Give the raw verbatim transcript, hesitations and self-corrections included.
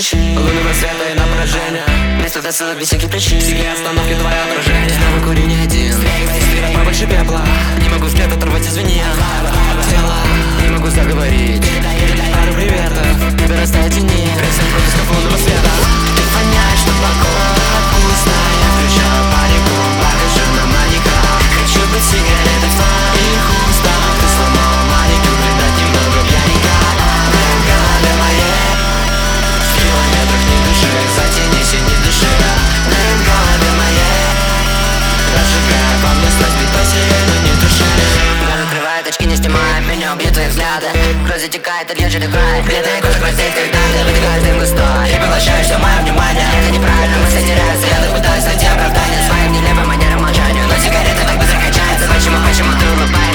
причин, лунного света и напряжения. Без туда ссылок, без всяких причин. Все остановки твое отражение. Снова курю не один. Стрелок побольше пепла. Не могу взгляд оторвать, извини. Тело, не могу заговорить. Пару приветов, дорастает тени. Рейсом против лунного света. Ты воняешь, что погода вкусная. Я включаю панику, покажу на маниках. Хочу быть сигаретой в твоих устах. Ты сломал маникюр, видать немного пьяненько. В голове моей в километрах ни души. Затянись и не дыши. В голове моей разжигая во мне страсть, битой сирену не туши. Глаза открывает, очки не снимает, меня убьют твои взгляды. Кровь затекает, от лежит и край. Клетая кожа краснеет, когда ты выдыхаешь дым густой. И поглощаешь все мое внимание. Это неправильно, мысли теряют взгляды. Пытаюсь найти оправдание своим нелепым манерам молчанию. Но сигарета так быстро качается. Почему, почему ты улыбаешься?